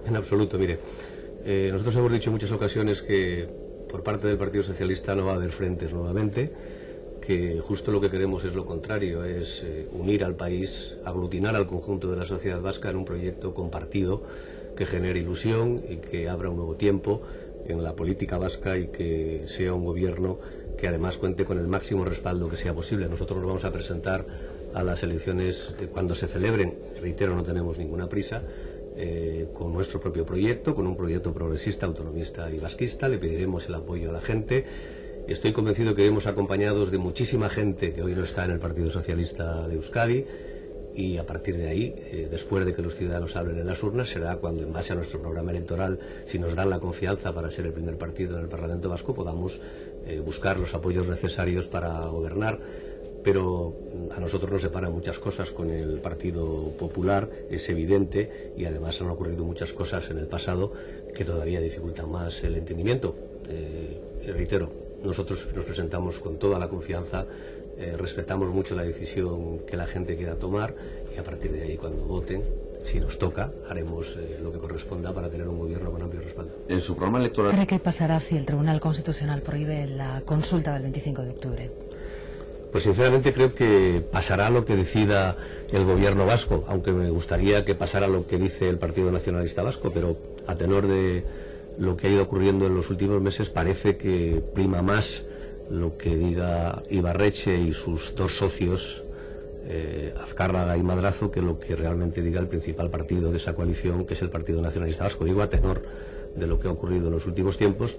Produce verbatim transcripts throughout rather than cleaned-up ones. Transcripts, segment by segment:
en absoluto. Mire, eh, nosotros hemos dicho en muchas ocasiones que por parte del Partido Socialista no va a haber frentes nuevamente, que justo lo que queremos es lo contrario, es eh, unir al país, aglutinar al conjunto de la sociedad vasca en un proyecto compartido que genere ilusión y que abra un nuevo tiempo en la política vasca y que sea un gobierno que además cuente con el máximo respaldo que sea posible. Nosotros nos vamos a presentar a las elecciones eh, cuando se celebren, reitero, no tenemos ninguna prisa, eh, con nuestro propio proyecto, con un proyecto progresista, autonomista y vasquista. Le pediremos el apoyo a la gente. Estoy convencido que iremos acompañados de muchísima gente que hoy no está en el Partido Socialista de Euskadi, y a partir de ahí, eh, después de que los ciudadanos hablen en las urnas, será cuando, en base a nuestro programa electoral, si nos dan la confianza para ser el primer partido en el Parlamento Vasco, podamos eh, buscar los apoyos necesarios para gobernar. Pero a nosotros nos separan muchas cosas con el Partido Popular, es evidente, y además han ocurrido muchas cosas en el pasado que todavía dificultan más el entendimiento. Eh, reitero, nosotros nos presentamos con toda la confianza, eh, respetamos mucho la decisión que la gente quiera tomar, y a partir de ahí, cuando voten, si nos toca, haremos eh, lo que corresponda para tener un gobierno con amplio respaldo. En su programa electoral... ¿Cree que pasará si el Tribunal Constitucional prohíbe la consulta del veinticinco de octubre? Pues sinceramente creo que pasará lo que decida el gobierno vasco, aunque me gustaría que pasara lo que dice el Partido Nacionalista Vasco, pero a tenor de lo que ha ido ocurriendo en los últimos meses parece que prima más lo que diga Ibarretxe y sus dos socios, eh, Azcárraga y Madrazo, que lo que realmente diga el principal partido de esa coalición, que es el Partido Nacionalista Vasco. Digo a tenor de lo que ha ocurrido en los últimos tiempos,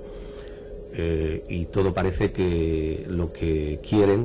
eh, y todo parece que lo que quieren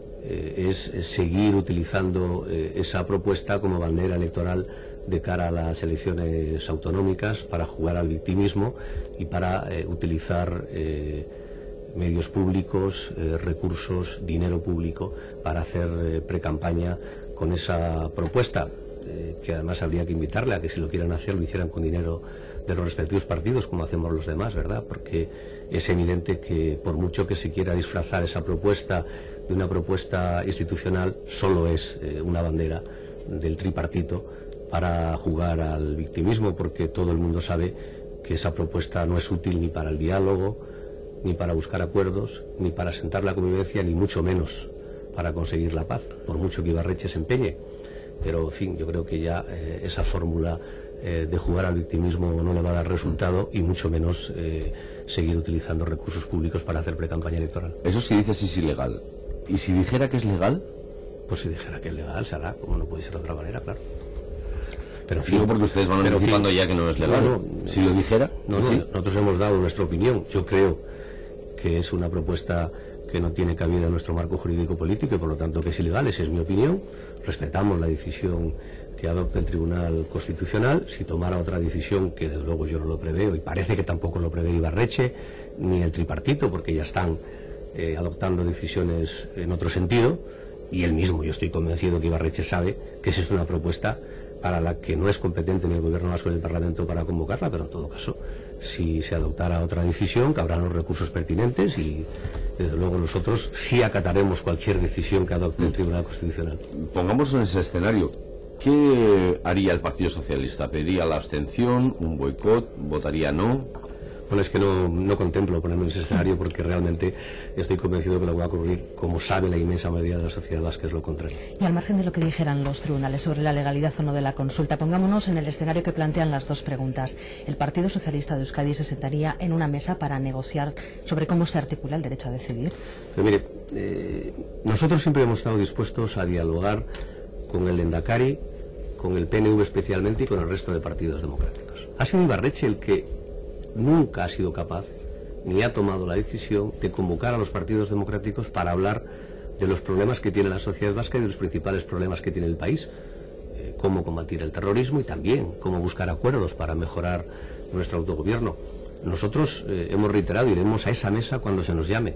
eh, es, es seguir utilizando eh, esa propuesta como bandera electoral de cara a las elecciones autonómicas, para jugar al victimismo y para eh, utilizar eh, medios públicos, eh, recursos, dinero público para hacer eh, precampaña con esa propuesta, eh, que además habría que invitarle a que, si lo quieren hacer, lo hicieran con dinero de los respectivos partidos, como hacemos los demás, ¿verdad? Porque es evidente que por mucho que se quiera disfrazar esa propuesta de una propuesta institucional, solo es eh, una bandera del tripartito para jugar al victimismo, porque todo el mundo sabe que esa propuesta no es útil ni para el diálogo, ni para buscar acuerdos, ni para asentar la convivencia, ni mucho menos para conseguir la paz, por mucho que Ibarretxe se empeñe. Pero, en fin, yo creo que ya eh, esa fórmula eh, de jugar al victimismo no le va a dar resultado, y mucho menos eh, seguir utilizando recursos públicos para hacer precampaña electoral. Eso sí dice si es ilegal. ¿Y si dijera que es legal? Pues si dijera que es legal, se hará, como no puede ser de otra manera, claro. Pero en fin, digo porque ustedes van anticipando ya que no es legal. No, no, si lo dijera, no, no, ¿sí? Nosotros hemos dado nuestra opinión. Yo creo que es una propuesta que no tiene cabida en nuestro marco jurídico político y por lo tanto que es ilegal. Esa es mi opinión. Respetamos la decisión que adopte el Tribunal Constitucional. Si tomara otra decisión, que desde luego yo no lo preveo, y parece que tampoco lo prevé Ibarretxe ni el tripartito, porque ya están eh, adoptando decisiones en otro sentido, y él mismo, yo estoy convencido que Ibarretxe sabe que esa es una propuesta para la que no es competente ni el Gobierno vasco ni el Parlamento para convocarla, pero en todo caso, si se adoptara otra decisión, que habrán los recursos pertinentes, y desde luego nosotros sí acataremos cualquier decisión que adopte el Tribunal Constitucional. Pongamos en ese escenario, ¿qué haría el Partido Socialista? ¿Pediría la abstención, un boicot, votaría no? Bueno, es que no, no contemplo ponerme en ese escenario, porque realmente estoy convencido que lo que va a ocurrir, como sabe la inmensa mayoría de la sociedad vasca, es lo contrario. Y al margen de lo que dijeran los tribunales sobre la legalidad o no de la consulta, pongámonos en el escenario que plantean las dos preguntas. ¿El Partido Socialista de Euskadi se sentaría en una mesa para negociar sobre cómo se articula el derecho a decidir? Pero mire, eh, nosotros siempre hemos estado dispuestos a dialogar con el Lehendakari, con el P N V especialmente, y con el resto de partidos democráticos. Ha sido Ibarretxe el que nunca ha sido capaz, ni ha tomado la decisión de convocar a los partidos democráticos para hablar de los problemas que tiene la sociedad vasca y de los principales problemas que tiene el país, eh, cómo combatir el terrorismo y también cómo buscar acuerdos para mejorar nuestro autogobierno. Nosotros eh, hemos reiterado, iremos a esa mesa cuando se nos llame,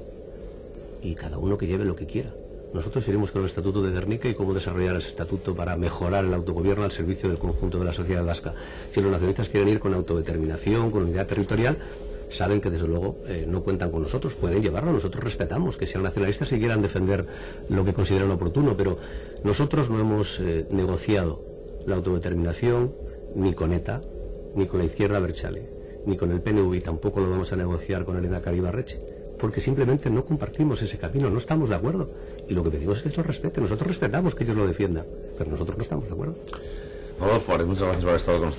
y cada uno que lleve lo que quiera. Nosotros iremos con el Estatuto de Gernika y cómo desarrollar ese estatuto para mejorar el autogobierno al servicio del conjunto de la sociedad vasca. Si los nacionalistas quieren ir con autodeterminación, con unidad territorial, saben que desde luego eh, no cuentan con nosotros, pueden llevarlo, nosotros respetamos que sean nacionalistas y quieran defender lo que consideran oportuno, pero nosotros no hemos eh, negociado la autodeterminación ni con ETA, ni con la izquierda Berchale, ni con el P N V, y tampoco lo vamos a negociar con el Lehendakari Ibarretxe, porque simplemente no compartimos ese camino, no estamos de acuerdo, y lo que pedimos es que ellos respeten. Nosotros respetamos que ellos lo defiendan, pero nosotros no estamos de acuerdo. Rodolfo, muchas gracias por haber estado con nosotros.